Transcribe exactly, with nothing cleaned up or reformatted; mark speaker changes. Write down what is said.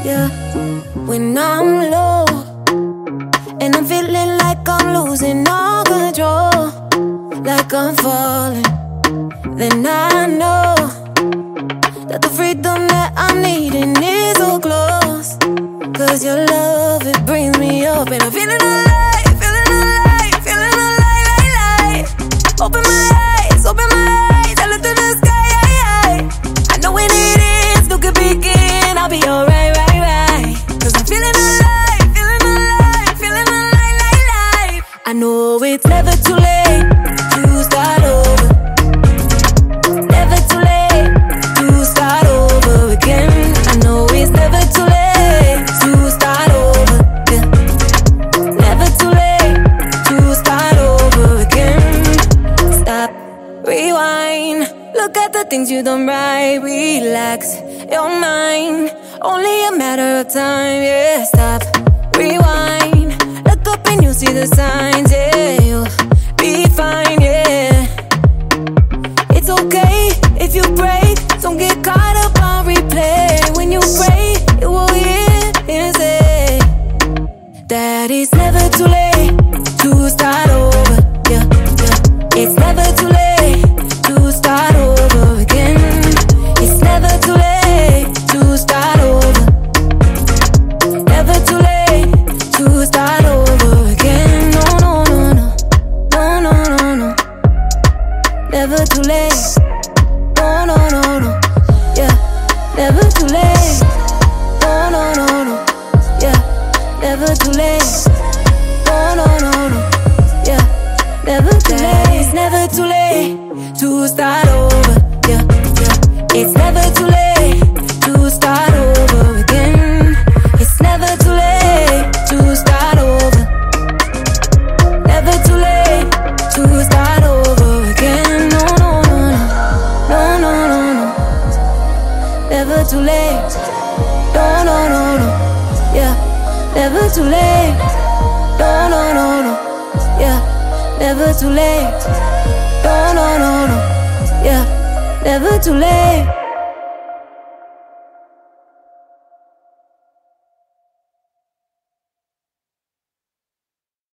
Speaker 1: yeah. When I'm low and I'm feeling like I'm losing all control, like I'm falling, then I know that the freedom that I'm needing is so close. Cause your love, it brings me up and I'm feeling alive, feeling alive, feeling alive, like, like. Open my eyes, open my eyes, I look to the sky, I, I, I know when it is, look at begin, I'll be alright, right, right. Cause I'm feeling alive, feeling alive, feeling alive, like, like. I know it's never too late to start over. Never too late to start over again. I know it's never too late to start over, yeah. Never too late to start over again. Stop, rewind, look at the things you done right. Relax your mind, only a matter of time, yeah. Stop, rewind, look up and you see the signs, yeah. You'll be fine, yeah. It's okay if you break, don't get caught up on replay. When you pray, you will hear him say that it's never too late to start over, yeah, yeah. It's never too late to start over again. It's never too late to start over. Never too late to start over again. No, no, no, no, no, no, no, no. Never too late. No, no, no, no, yeah. Never too late. No, no, no, no, yeah. Never too late. No, no, no, no, yeah. Never too late. It's never too late to start over, yeah, yeah. It's never too late to start over again. It's never too late to start over. Never too late to start over again. No, no, no, no, no, no, no, no. Never too late. No, no, no, no, yeah. Never too late. No, no, no, no, yeah. Never too late. No, no, no, no, yeah. Never too late.